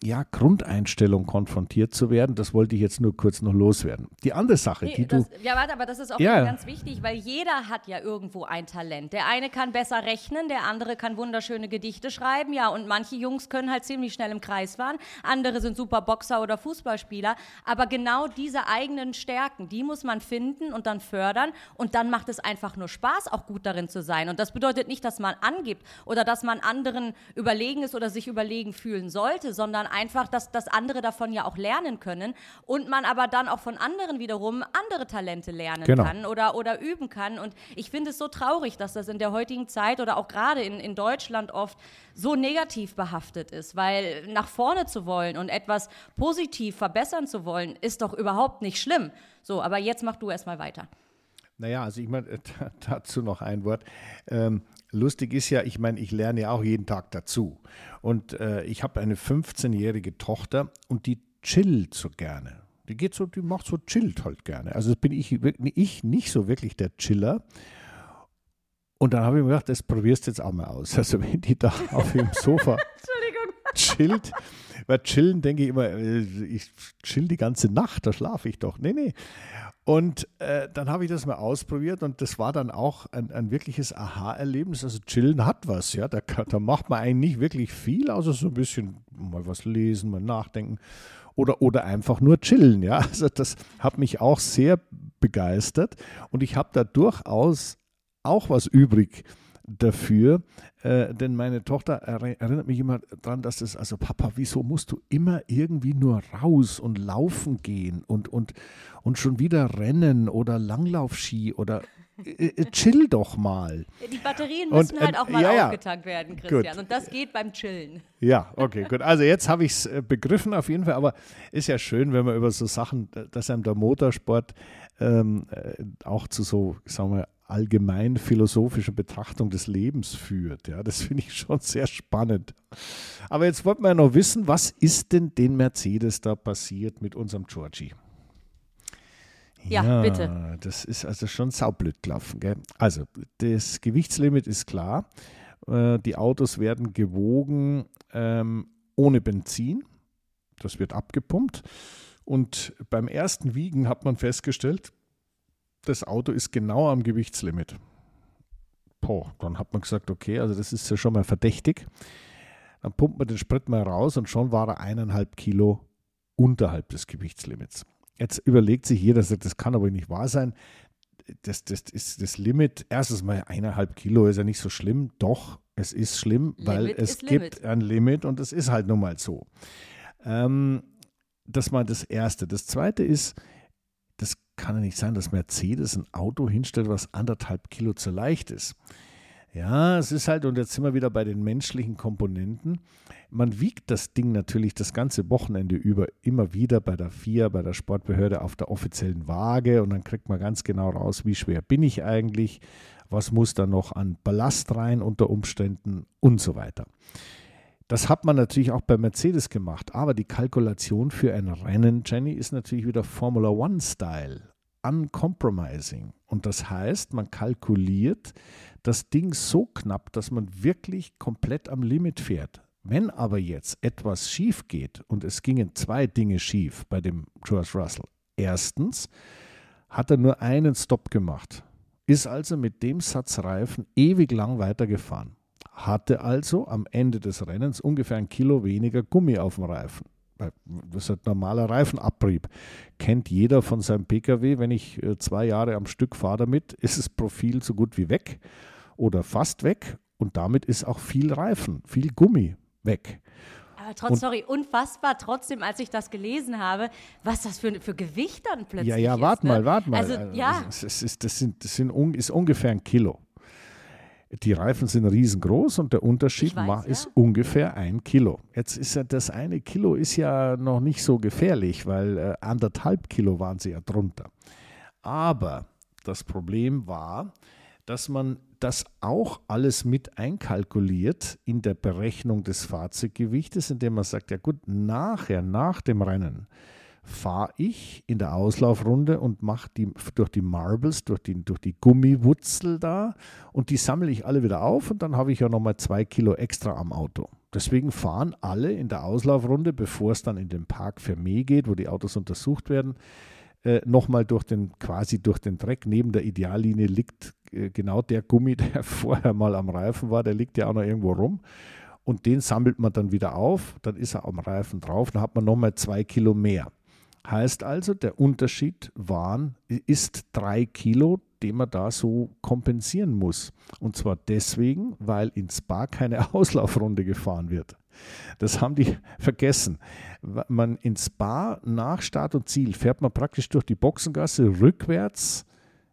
ja, Grundeinstellung konfrontiert zu werden. Das wollte ich jetzt nur kurz noch loswerden. Die andere Sache, nee, die das, du... Ja, warte, aber das ist auch ja. ganz wichtig, weil jeder hat ja irgendwo ein Talent. Der eine kann besser rechnen, der andere kann wunderschöne Gedichte schreiben, ja, und manche Jungs können halt ziemlich schnell im Kreis fahren, andere sind super Boxer oder Fußballspieler, aber genau diese eigenen Stärken, die muss man finden und dann fördern und dann macht es einfach nur Spaß, auch gut darin zu sein. Und das bedeutet nicht, dass man angibt oder dass man anderen überlegen ist oder sich überlegen fühlen sollte, sondern einfach, dass, dass andere davon ja auch lernen können und man aber dann auch von anderen wiederum andere Talente lernen genau. kann oder, oder üben kann. Und ich finde es so traurig, dass das in der heutigen Zeit oder auch gerade in, in Deutschland oft so negativ behaftet ist, weil nach vorne zu wollen und etwas positiv verbessern zu wollen, ist doch überhaupt nicht schlimm. So, aber jetzt mach du erstmal weiter. Naja, also ich meine, dazu noch ein Wort. Ähm, lustig ist ja, ich meine, ich lerne ja auch jeden Tag dazu. Und äh, ich habe eine fünfzehnjährige Tochter und die chillt so gerne. Die geht so, die macht so, chillt halt gerne. Also bin ich, ich nicht so wirklich der Chiller. Und dann habe ich mir gedacht, das probierst du jetzt auch mal aus. Also wenn die da auf dem Sofa chillt, weil chillen denke ich immer, ich chill die ganze Nacht, da schlafe ich doch. Nee, nee. Und äh, dann habe ich das mal ausprobiert und das war dann auch ein, ein wirkliches Aha-Erlebnis. Also chillen hat was, ja. Da, da macht man eigentlich nicht wirklich viel, also so ein bisschen mal was lesen, mal nachdenken oder, oder einfach nur chillen, ja. Also das hat mich auch sehr begeistert und ich habe da durchaus auch was übrig dafür, äh, denn meine Tochter erinnert mich immer daran, dass es, also Papa, wieso musst du immer irgendwie nur raus und laufen gehen und, und, und schon wieder rennen oder Langlaufski oder äh, chill doch mal. Die Batterien müssen und, äh, halt auch mal ja, aufgetankt werden, Christian, gut. Und das geht beim Chillen. Ja, okay, gut. Also jetzt habe ich es äh, begriffen auf jeden Fall, aber ist ja schön, wenn man über so Sachen, dass einem der Motorsport ähm, äh, auch zu so, sagen wir, allgemein philosophische Betrachtung des Lebens führt. Ja, das finde ich schon sehr spannend. Aber jetzt wollten wir ja noch wissen, was ist denn den Mercedes da passiert mit unserem Georgie? Ja, ja, bitte. Das ist also schon saublöd gelaufen. Gell? Also das Gewichtslimit ist klar. Die Autos werden gewogen ähm, ohne Benzin. Das wird abgepumpt. Und beim ersten Wiegen hat man festgestellt, das Auto ist genau am Gewichtslimit. Boah, dann hat man gesagt, okay, also das ist ja schon mal verdächtig. Dann pumpt man den Sprit mal raus und schon war er eineinhalb Kilo unterhalb des Gewichtslimits. Jetzt überlegt sich jeder, das kann aber nicht wahr sein. Das, das ist das Limit. Erstens mal eineinhalb Kilo ist ja nicht so schlimm. Doch, es ist schlimm, weil Limit es gibt Limit. ein Limit und es ist halt nun mal so. Ähm, das mal das Erste. Das Zweite ist, das kann ja nicht sein, dass Mercedes ein Auto hinstellt, was anderthalb Kilo zu leicht ist. Ja, es ist halt, und jetzt sind wir wieder bei den menschlichen Komponenten, man wiegt das Ding natürlich das ganze Wochenende über immer wieder bei der F I A, bei der Sportbehörde auf der offiziellen Waage und dann kriegt man ganz genau raus, wie schwer bin ich eigentlich, was muss da noch an Ballast rein unter Umständen und so weiter. Das hat man natürlich auch bei Mercedes gemacht, aber die Kalkulation für ein Rennen, Jenny, ist natürlich wieder Formula One-Style, uncompromising. Und das heißt, man kalkuliert das Ding so knapp, dass man wirklich komplett am Limit fährt. Wenn aber jetzt etwas schief geht, und es gingen zwei Dinge schief bei dem George Russell. Erstens hat er nur einen Stopp gemacht, ist also mit dem Satz Reifen ewig lang weitergefahren. Hatte also am Ende des Rennens ungefähr ein Kilo weniger Gummi auf dem Reifen. Das ist ein normaler Reifenabrieb. Kennt jeder von seinem Pkw. Wenn ich zwei Jahre am Stück fahre damit, ist das Profil so gut wie weg oder fast weg. Und damit ist auch viel Reifen, viel Gummi weg. Aber trotzdem, sorry, unfassbar trotzdem, als ich das gelesen habe, was das für, für Gewicht dann plötzlich ist. Ja, ja, warte ne? mal, warte mal. Also, ja. Das, ist, das, das, sind, das sind, ist ungefähr ein Kilo. Die Reifen sind riesengroß und der Unterschied weiß, ist ja. ungefähr ein Kilo. Jetzt ist ja das eine Kilo ist ja noch nicht so gefährlich, weil äh, anderthalb Kilo waren sie ja drunter. Aber das Problem war, dass man das auch alles mit einkalkuliert in der Berechnung des Fahrzeuggewichtes, indem man sagt, ja gut, nachher, nach dem Rennen, fahre ich in der Auslaufrunde und mache die durch die Marbles, durch die, durch die Gummiwutzel da und die sammle ich alle wieder auf und dann habe ich ja nochmal zwei Kilo extra am Auto. deswegen fahren alle in der Auslaufrunde, bevor es dann in den Parc Fermé geht, wo die Autos untersucht werden, äh, nochmal durch den, quasi durch den Dreck. Neben der Ideallinie liegt äh, genau der Gummi, der vorher mal am Reifen war, der liegt ja auch noch irgendwo rum. Und den sammelt man dann wieder auf, dann ist er am Reifen drauf, dann hat man nochmal zwei Kilo mehr. Heißt also, der Unterschied waren, ist drei Kilo, den man da so kompensieren muss. Und zwar deswegen, weil in Spa keine Auslaufrunde gefahren wird. Das haben die vergessen. Man in Spa nach Start und Ziel fährt man praktisch durch die Boxengasse rückwärts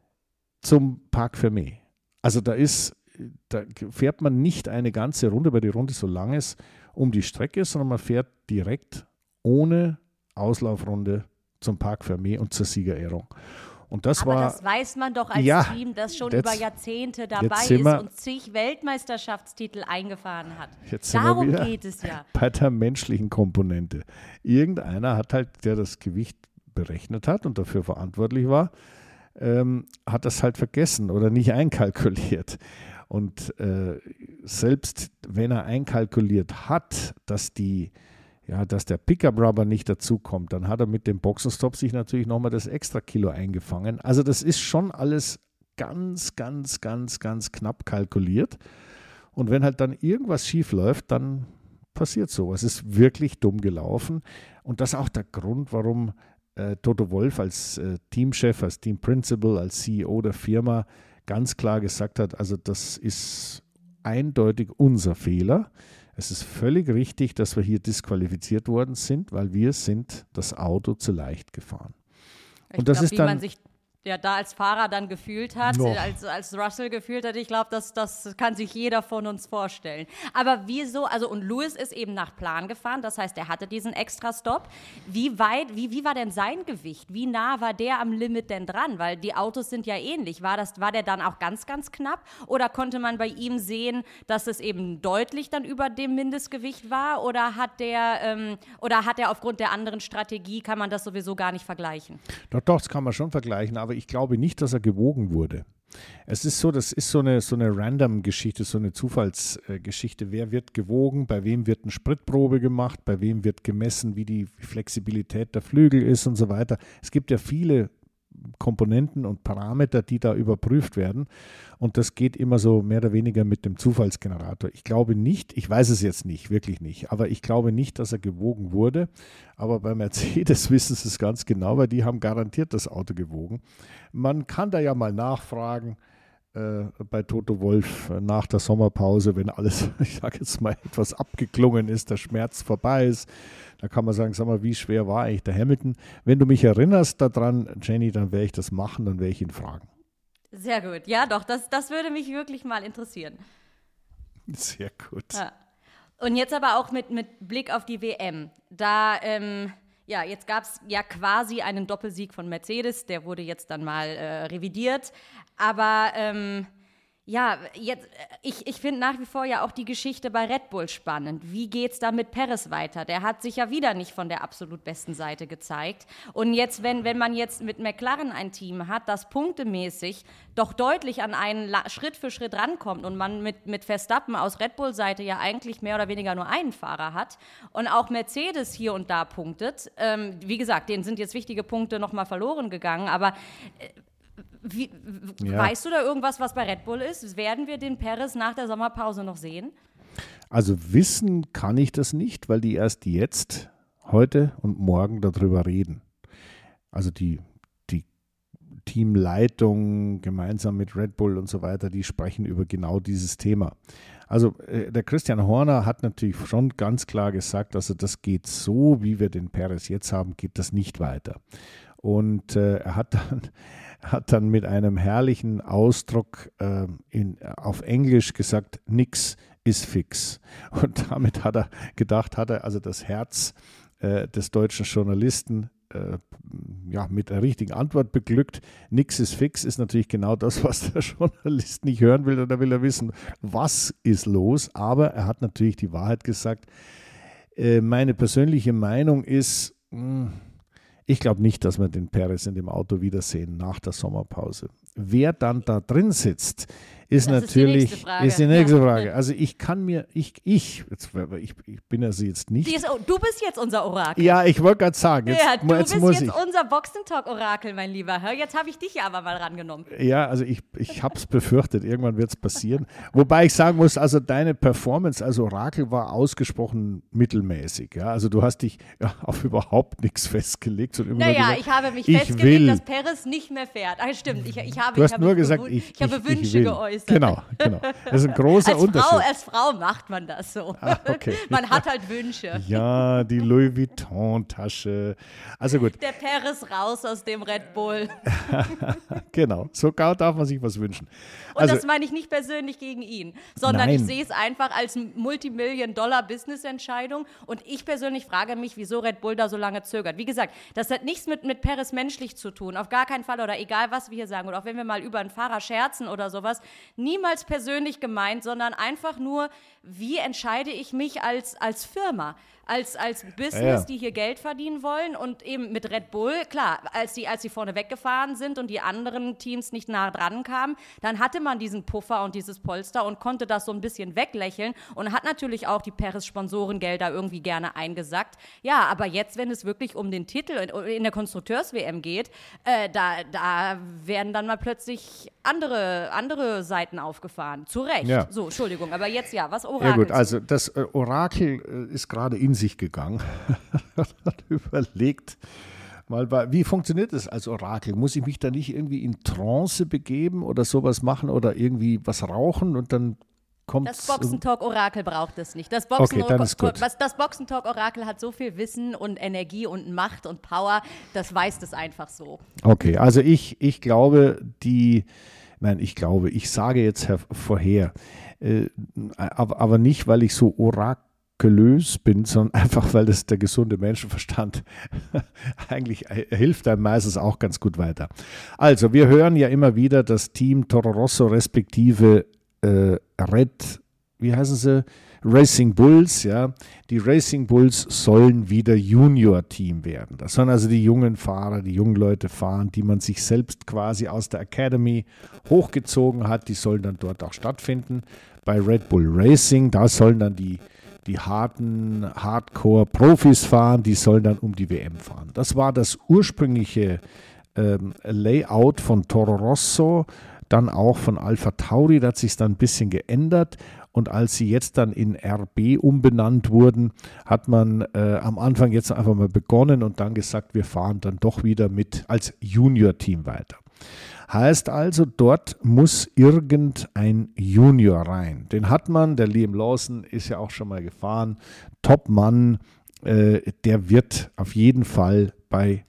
zum Parc Fermé. Also da ist, da fährt man nicht eine ganze Runde, weil die Runde so lang ist, um die Strecke, sondern man fährt direkt ohne Auslaufrunde zum Parc Fermé und zur Siegerehrung. Und das Aber war, das weiß man doch als ja, Team, das schon jetzt, über Jahrzehnte dabei ist wir, und zig Weltmeisterschaftstitel eingefahren hat. Jetzt sind Darum wir wieder geht es ja. Bei der menschlichen Komponente. Irgendeiner hat halt, der das Gewicht berechnet hat und dafür verantwortlich war, ähm, hat das halt vergessen oder nicht einkalkuliert. Und äh, selbst wenn er einkalkuliert hat, dass die Ja, dass der Pickup-Rubber nicht dazukommt, dann hat er mit dem Boxenstopp sich natürlich nochmal das extra Kilo eingefangen. Also das ist schon alles ganz, ganz, ganz, ganz knapp kalkuliert. Und wenn halt dann irgendwas schief läuft, dann passiert sowas. Es ist wirklich dumm gelaufen. Und das ist auch der Grund, warum äh, Toto Wolff als äh, Teamchef, als Team Principal, als C E O der Firma ganz klar gesagt hat, also das ist eindeutig unser Fehler. Es ist völlig richtig, dass wir hier disqualifiziert worden sind, weil wir sind das Auto zu leicht gefahren. Ich Und das glaub, ist wie dann, man sich ja da als Fahrer dann gefühlt hat, No. als, als Russell gefühlt hat, ich glaube, das, das kann sich jeder von uns vorstellen. Aber wieso, also und Lewis ist eben nach Plan gefahren, das heißt, er hatte diesen Extra-Stop. Wie weit, wie, wie war denn sein Gewicht? Wie nah war der am Limit denn dran? Weil die Autos sind ja ähnlich. War, das, war der dann auch ganz, ganz knapp? Oder konnte man bei ihm sehen, dass es eben deutlich dann über dem Mindestgewicht war? Oder hat der, ähm, oder hat er aufgrund der anderen Strategie, kann man das sowieso gar nicht vergleichen? Doch, doch, das kann man schon vergleichen, aber ich glaube nicht, dass er gewogen wurde. Es ist so, das ist so eine, so eine Random-Geschichte, so eine Zufallsgeschichte. Wer wird gewogen, bei wem wird eine Spritprobe gemacht, bei wem wird gemessen, wie die Flexibilität der Flügel ist und so weiter. Es gibt ja viele Komponenten und Parameter, die da überprüft werden. Und das geht immer so mehr oder weniger mit dem Zufallsgenerator. Ich glaube nicht, ich weiß es jetzt nicht, wirklich nicht, aber ich glaube nicht, dass er gewogen wurde. Aber bei Mercedes wissen sie es ganz genau, weil die haben garantiert das Auto gewogen. Man kann da ja mal nachfragen äh, bei Toto Wolff äh, nach der Sommerpause, wenn alles, ich sage jetzt mal, etwas abgeklungen ist, der Schmerz vorbei ist. Da kann man sagen, sag mal, wie schwer war eigentlich der Hamilton? Wenn du mich erinnerst daran, Jenny, dann werde ich das machen, dann werde ich ihn fragen. Sehr gut. Ja, doch, das, das würde mich wirklich mal interessieren. Sehr gut. Ja. Und jetzt aber auch mit, mit Blick auf die W M. Da, ähm, ja, jetzt gab es ja quasi einen Doppelsieg von Mercedes. Der wurde jetzt dann mal äh, revidiert. Aber, ähm, ja, jetzt, ich, ich finde nach wie vor ja auch die Geschichte bei Red Bull spannend. Wie geht's da mit Perez weiter? Der hat sich ja wieder nicht von der absolut besten Seite gezeigt. Und jetzt, wenn, wenn man jetzt mit McLaren ein Team hat, das punktemäßig doch deutlich an einen La- Schritt für Schritt rankommt und man mit, mit Verstappen aus Red Bull-Seite ja eigentlich mehr oder weniger nur einen Fahrer hat und auch Mercedes hier und da punktet. Ähm, wie gesagt, denen sind jetzt wichtige Punkte nochmal verloren gegangen, aber äh, Wie, Ja. Weißt du da irgendwas, was bei Red Bull ist? Werden wir den Perez nach der Sommerpause noch sehen? Also wissen kann ich das nicht, weil die erst jetzt, heute und morgen darüber reden. Also die, die Teamleitung gemeinsam mit Red Bull und so weiter, die sprechen über genau dieses Thema. Also äh, der Christian Horner hat natürlich schon ganz klar gesagt, also das geht so, wie wir den Perez jetzt haben, geht das nicht weiter. Und äh, er hat dann, hat dann mit einem herrlichen Ausdruck äh, in, auf Englisch gesagt, nix ist fix. Und damit hat er gedacht, hat er also das Herz äh, des deutschen Journalisten äh, ja, mit der richtigen Antwort beglückt. Nix ist fix ist natürlich genau das, was der Journalist nicht hören will. Und da will er wissen, was ist los. Aber er hat natürlich die Wahrheit gesagt. Äh, meine persönliche Meinung ist, mh, ich glaube nicht, dass wir den Perez in dem Auto wiedersehen nach der Sommerpause. Wer dann da drin sitzt, ist Das natürlich, ist die nächste Frage. ist die nächste Ja. Frage. Also ich kann mir, ich, ich, jetzt, ich, ich bin also jetzt nicht. Die ist, oh, du bist jetzt unser Orakel. Ja, ich wollte gerade sagen, jetzt, ja, du jetzt bist muss jetzt ich. unser Boxen-Talk-Orakel, mein Lieber. Hör, jetzt habe ich dich ja aber mal rangenommen. Ja, also ich, ich habe es befürchtet, irgendwann wird es passieren. Wobei ich sagen muss, also deine Performance als Orakel war ausgesprochen mittelmäßig. Ja? Also du hast dich ja, auf überhaupt nichts festgelegt. Und immer nur Naja, gesagt, ich habe mich ich festgelegt, will. dass Perez nicht mehr fährt. Ah, stimmt, ich, ich habe, Du hast ich habe nur gesagt, gewun- ich, ich habe ich, Wünsche ich will. geäußert. Genau, genau. Das ist ein großer Als Unterschied. Frau, als Frau macht man das so. Ah, okay. Man hat halt Wünsche. Ja, die Louis Vuitton-Tasche. Also gut, Der Perez raus aus dem Red Bull. genau. Sogar darf man sich was wünschen. Und Also, das meine ich nicht persönlich gegen ihn, sondern Nein. ich sehe es einfach als Multimillion-Dollar-Business-Entscheidung. Und ich persönlich frage mich, wieso Red Bull da so lange zögert. Wie gesagt, das hat nichts mit, mit Perez menschlich zu tun, auf gar keinen Fall. Oder egal, was wir hier sagen. Oder auch wenn wir mal über einen Fahrer scherzen oder sowas. Niemals persönlich gemeint, sondern einfach nur, wie entscheide ich mich als, als Firma? Als, als Business, Ja, ja. die hier Geld verdienen wollen und eben mit Red Bull, klar, als die, als die vorne weggefahren sind und die anderen Teams nicht nah dran kamen, dann hatte man diesen Puffer und dieses Polster und konnte das so ein bisschen weglächeln und hat natürlich auch die Perez-Sponsorengelder irgendwie gerne eingesackt. Ja, aber jetzt, wenn es wirklich um den Titel in, in der Konstrukteurs-W M geht, äh, da, da werden dann mal plötzlich andere, andere Seiten aufgefahren. Zu Recht. Ja. So, Entschuldigung, aber jetzt ja, was Orakel? ja gut, also das äh, Orakel äh, ist gerade in sich gegangen. Hat überlegt, mal bei, wie funktioniert das als Orakel? Muss ich mich da nicht irgendwie in Trance begeben oder sowas machen oder irgendwie was rauchen und dann kommt Das Boxentalk-Orakel braucht es nicht. Das Boxen Okay, dann ist gut. Was, das Boxentalk-Orakel hat so viel Wissen und Energie und Macht und Power, das weiß das einfach so. Okay, also ich, ich glaube, die, nein, ich glaube, ich sage jetzt her, vorher, äh, aber, aber nicht, weil ich so orakelös bin, sondern einfach, weil das der gesunde Menschenverstand eigentlich äh, hilft einem meistens auch ganz gut weiter. Also, wir hören ja immer wieder das Team Toro Rosso respektive äh, Red, wie heißen sie? Racing Bulls, ja. Die Racing Bulls sollen wieder Junior-Team werden. Das sollen also die jungen Fahrer, die jungen Leute fahren, die man sich selbst quasi aus der Academy hochgezogen hat. Die sollen dann dort auch stattfinden. Bei Red Bull Racing, da sollen dann die, die harten Hardcore-Profis fahren, die sollen dann um die W M fahren. Das war das ursprüngliche ähm, Layout von Toro Rosso, dann auch von Alpha Tauri, da hat sich dann ein bisschen geändert. Und als sie jetzt dann in R B umbenannt wurden, hat man äh, am Anfang jetzt einfach mal begonnen und dann gesagt, wir fahren dann doch wieder mit als Junior-Team weiter. Heißt also, dort muss irgendein Junior rein. Den hat man, der Liam Lawson ist ja auch schon mal gefahren, Top-Mann, äh, der wird auf jeden Fall bei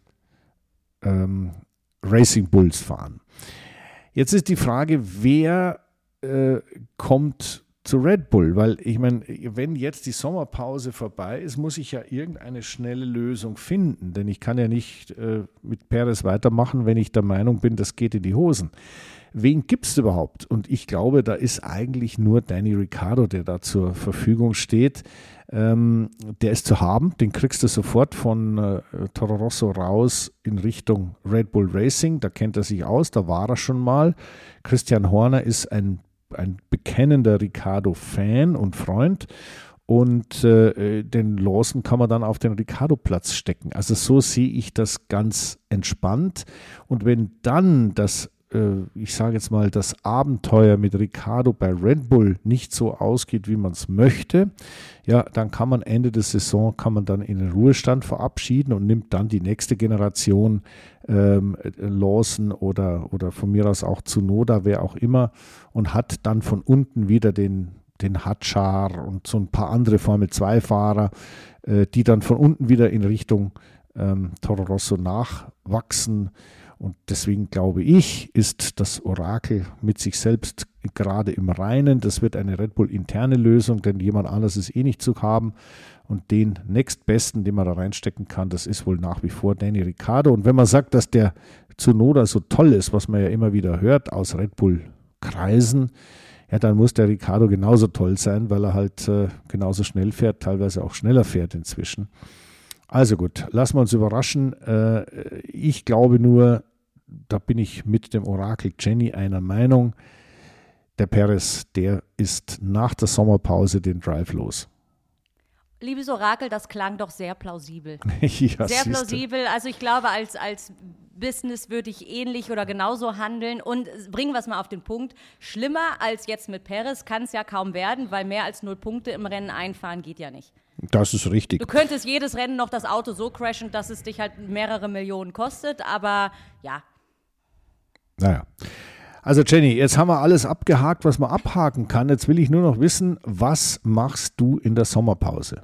ähm, Racing Bulls fahren. Jetzt ist die Frage, wer äh, kommt zu Red Bull, weil ich meine, wenn jetzt die Sommerpause vorbei ist, muss ich ja irgendeine schnelle Lösung finden, denn ich kann ja nicht äh, mit Perez weitermachen, wenn ich der Meinung bin, das geht in die Hosen. Wen gibt es überhaupt? Und ich glaube, da ist eigentlich nur Danny Ricciardo, der da zur Verfügung steht. Ähm, der ist zu haben, den kriegst du sofort von äh, Toro Rosso raus in Richtung Red Bull Racing, da kennt er sich aus, da war er schon mal. Christian Horner ist ein ein bekennender Ricciardo-Fan und Freund und äh, den Lawson kann man dann auf den Ricciardo-Platz stecken. Also so sehe ich das ganz entspannt und wenn dann das, äh, ich sage jetzt mal, das Abenteuer mit Ricciardo bei Red Bull nicht so ausgeht, wie man es möchte, ja, dann kann man Ende der Saison, kann man dann in den Ruhestand verabschieden und nimmt dann die nächste Generation ähm, Lawson oder, oder von mir aus auch Tsunoda, wer auch immer, und hat dann von unten wieder den, den Hadjar und so ein paar andere Formel zwei Fahrer, äh, die dann von unten wieder in Richtung ähm, Toro Rosso nachwachsen. Und deswegen glaube ich, ist das Orakel mit sich selbst gerade im Reinen. Das wird eine Red Bull interne Lösung, denn jemand anderes ist eh nicht zu haben. Und den nächstbesten, den man da reinstecken kann, das ist wohl nach wie vor Danny Ricciardo. Und wenn man sagt, dass der Tsunoda so toll ist, was man ja immer wieder hört aus Red Bull Kreisen, ja, dann muss der Ricciardo genauso toll sein, weil er halt äh, genauso schnell fährt, teilweise auch schneller fährt inzwischen. Also gut, lassen wir uns überraschen. Äh, ich glaube nur, da bin ich mit dem Orakel Jenny einer Meinung, der Perez, der ist nach der Sommerpause den Drive los. Liebes Orakel, das klang doch sehr plausibel. ja, sehr plausibel. Also ich glaube, als, als Business würde ich ähnlich oder genauso handeln. Und bringen wir es mal auf den Punkt. Schlimmer als jetzt mit Perez kann es ja kaum werden, weil mehr als null Punkte im Rennen einfahren geht ja nicht. Das ist richtig. Du könntest jedes Rennen noch das Auto so crashen, dass es dich halt mehrere Millionen kostet. Aber ja. Naja. Also Jenny, jetzt haben wir alles abgehakt, was man abhaken kann. Jetzt will ich nur noch wissen, was machst du in der Sommerpause?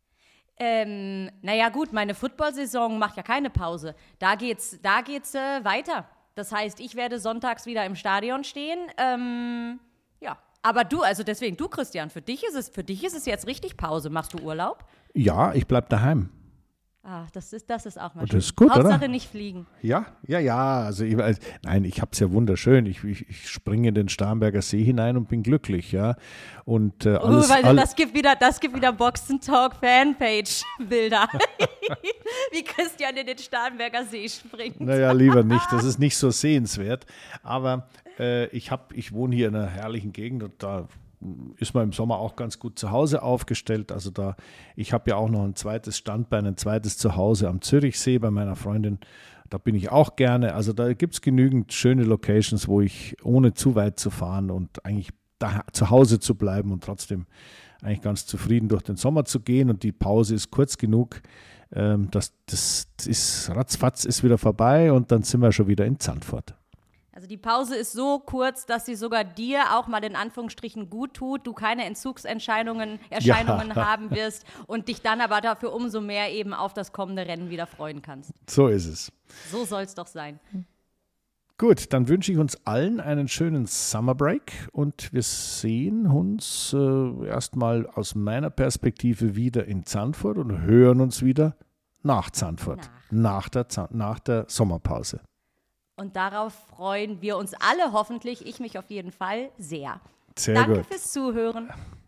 Ähm, naja gut, meine Football-Saison macht ja keine Pause. Da geht's, da geht's äh, weiter. Das heißt, ich werde sonntags wieder im Stadion stehen. Ähm, ja, aber du, also deswegen, du Christian, für dich ist es, für dich ist es jetzt richtig Pause. Machst du Urlaub? Ja, ich bleib daheim. Ah, das ist, das ist auch mal Und schön. das ist gut, Hauptsache oder? nicht fliegen. Ja, ja, ja. Also ich, nein, ich habe es ja wunderschön. Ich, ich, ich springe in den Starnberger See hinein und bin glücklich, ja. Und äh, alles, uh, weil all, das gibt wieder, das gibt wieder Boxen Talk Fanpage Bilder, wie Christian in den Starnberger See springt. Naja, lieber nicht. Das ist nicht so sehenswert. Aber äh, ich habe, ich wohne hier in einer herrlichen Gegend und da ist man im Sommer auch ganz gut zu Hause aufgestellt. Also da, ich habe ja auch noch ein zweites Standbein, ein zweites Zuhause am Zürichsee bei meiner Freundin. Da bin ich auch gerne. Also da gibt es genügend schöne Locations, wo ich ohne zu weit zu fahren und eigentlich da zu Hause zu bleiben und trotzdem eigentlich ganz zufrieden durch den Sommer zu gehen. Und die Pause ist kurz genug, ähm, dass das, das ist ratzfatz ist wieder vorbei und dann sind wir schon wieder in Zandvoort. Also die Pause ist so kurz, dass sie sogar dir auch mal in Anführungsstrichen gut tut, du keine Entzugserscheinungen Erscheinungen ja. haben wirst und dich dann aber dafür umso mehr eben auf das kommende Rennen wieder freuen kannst. So ist es. So soll es doch sein. Gut, dann wünsche ich uns allen einen schönen Summer Break und wir sehen uns äh, erstmal aus meiner Perspektive wieder in Zandvoort und hören uns wieder nach Zandvoort, nach, nach, der, Zand- nach der Sommerpause. Und darauf freuen wir uns alle hoffentlich, ich mich auf jeden Fall sehr. Sehr Danke gut. fürs Zuhören.